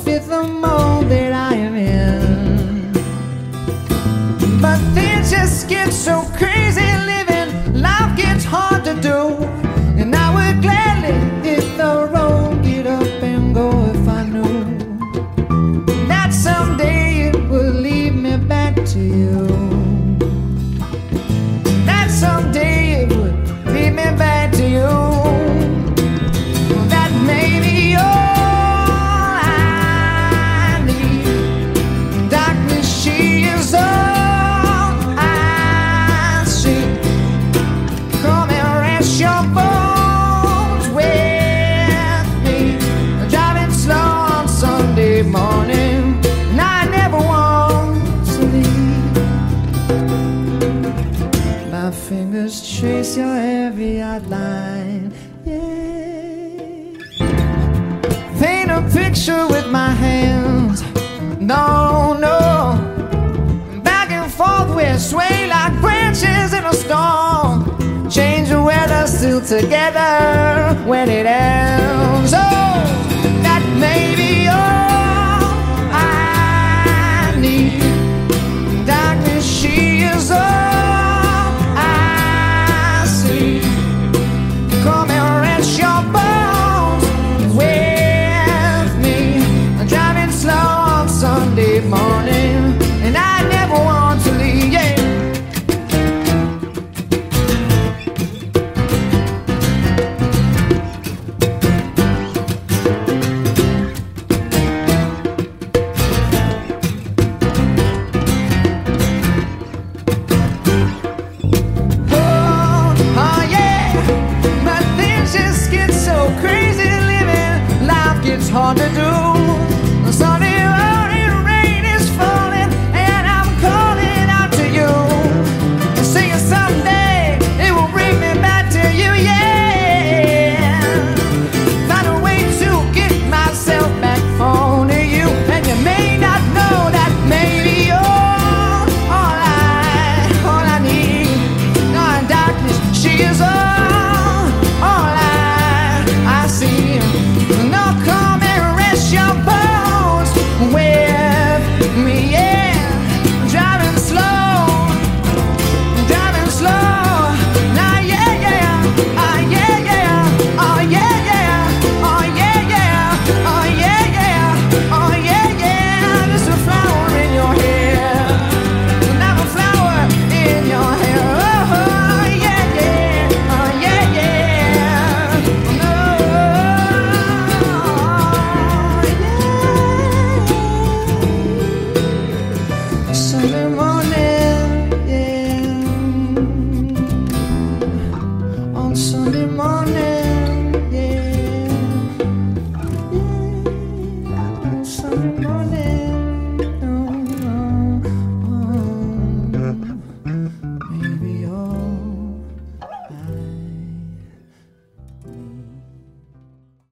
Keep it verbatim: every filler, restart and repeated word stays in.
fit the mold that I am in. But things just get so crazy living, life gets hard to do. And I would gladly hit the road, get up and go if I knew that someday it would lead me back to you. That someday it would lead me back to you. That may be all I need. Darkness, she is all I see. Come and rest your bones with me. Driving slow on Sunday morning, and I never want to leave. My fingers trace your every outline, yeah. Paint a picture with my hands, no, no. Back and forth we sway like branches in a storm. Change the weather, still together when it ends. Oh, that may be all